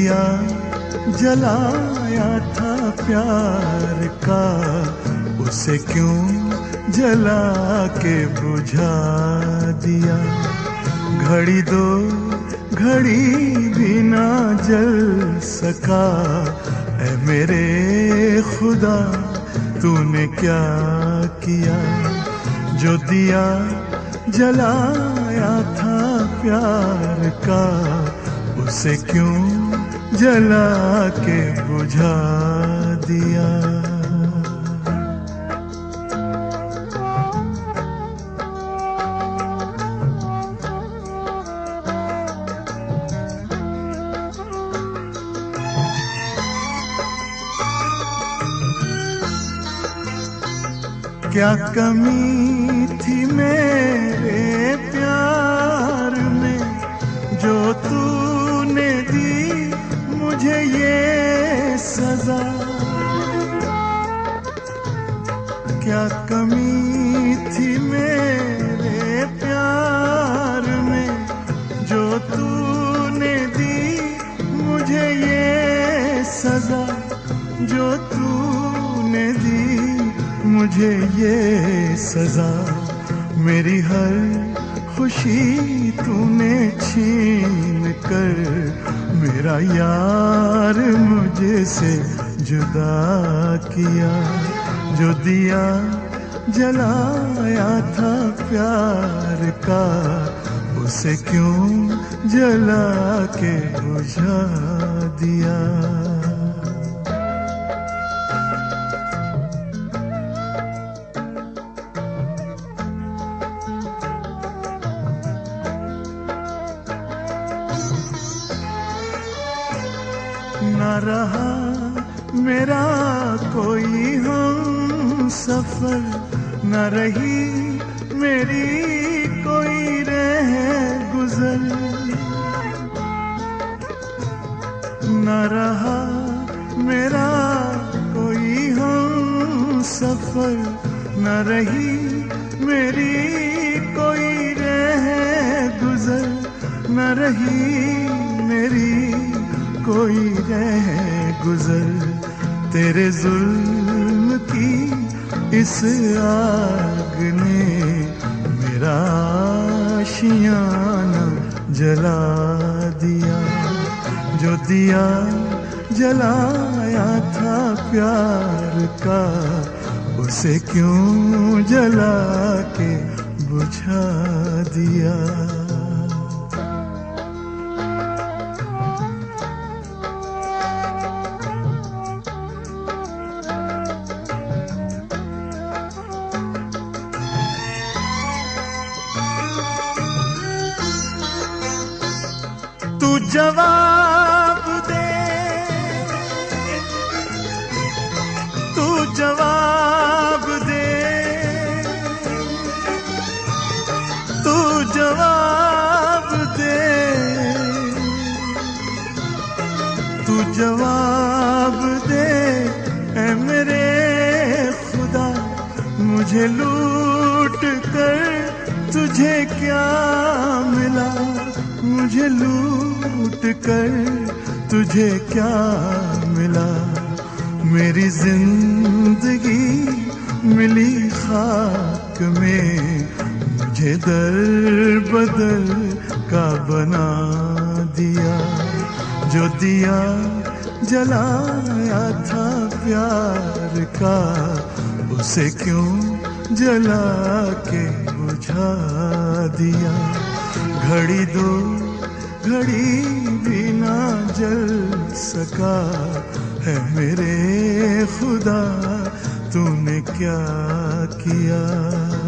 दिया जलाया था प्यार का, उसे क्यों जला के बुझा दिया। घड़ी दो घड़ी भी ना जल सका, ऐ मेरे खुदा तूने क्या किया। जो दिया जलाया था प्यार का, उसे क्यों जला के बुझा दिया। क्या कमी थी मेरे प्यार में जो तूने दी मुझे ये सजा। क्या कमी थी मेरे प्यार में जो तूने दी मुझे ये सजा। जो तूने दी मुझे ये सजा। मेरी हर खुशी तूने छीन कर मेरा यार मुझे से जुदा किया। जो दिया जलाया था प्यार का, उसे क्यों जला के बुझा दिया। न रहा मेरा कोई हम सफर, न रही मेरी कोई रह गुजर। न रहा मेरा कोई हम सफर, न रही मेरी कोई रह गुजर। न रही मेरी कोई रह गुजर। तेरे जुल्म की इस आग ने मेरा आशियाना जला दिया। जो दिया जलाया था प्यार का, उसे क्यों जला के बुझा दिया। तू जवाब दे, तू जवाब दे, तू जवाब दे, तू जवाब दे। ऐ मेरे खुदा मुझे लूट कर तुझे क्या मिला। मुझे लूट कर तुझे क्या मिला। मेरी जिंदगी मिली खाक में, मुझे दर बदर का बना दिया। जो दिया जलाया था प्यार का, उसे क्यों जला के बुझा दिया। घड़ी दो घड़ी भी ना जल सका, है मेरे खुदा तूने क्या किया।